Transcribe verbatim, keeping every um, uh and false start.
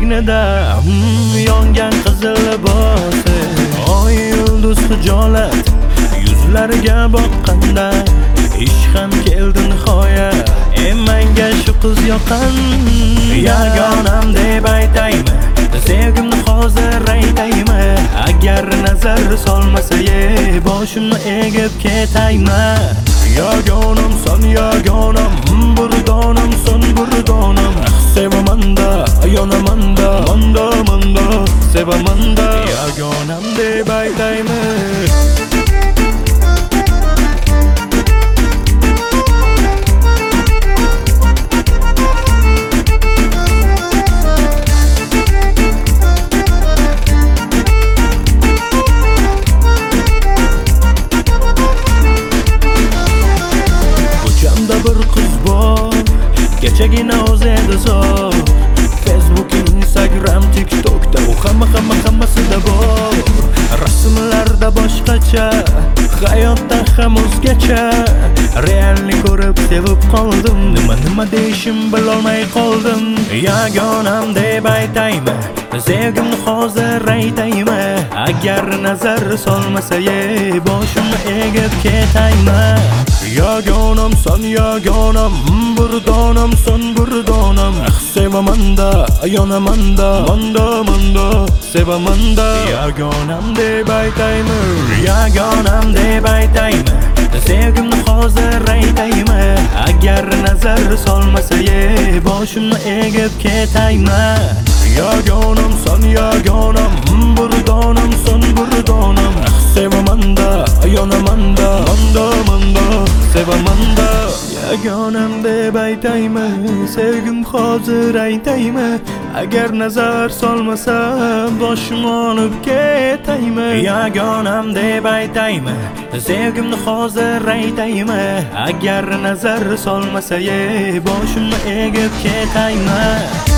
bo'ynida yongan qizil libosi, oy yulduz hijolat yuzlariga boqqanda ish ham keldi nihoyat. E menga shu qiz yoqqan, yagonam deb aytaymi, sevgimni hozir aytaymi, agar nazar solmasa ye boshimni egib ketaymi. Yagonam son yagonam, burdonam son burdonam, sevamanda yonamanda manda manda sevamanda, yagonam deb aytaymi. Bir qiz bor, kechagina o'zi edi zo'r. Facebook, Instagram, TikTokda u hamma hamma hammasida bor. Rasmlarda boshqacha, hayotda ham o'zgacha. Realni ko'rib sevib qoldim, nima nima deyishim bilolmay qoldim. Yagonam deb aytaymi, sevgimni hozir aytaymi, agar nazar solmasa ye boshimni egib ketaymi. Yagonam son yagonam, burdonam son burdonam, sevamanda yonamanda manda manda sevamanda, yagonam deb aytaymi. Yagonam deb aytaymi, sevgimni hozir aytaymi, agar nazar solmasa ye boshimni egib ketaymi. Yagonam son yagonam, burdonam son burdonam, sevamanda yonamanda manda manda sevamanda, yagonam deb aytaymi, sevgim hozir aytaymi, agar nazar solmasa boshimni olib ketaymi. Yagonam deb aytaymi, sevgimni hozir aytaymi, agar nazar solmasa ye boshimni egib ketaymi.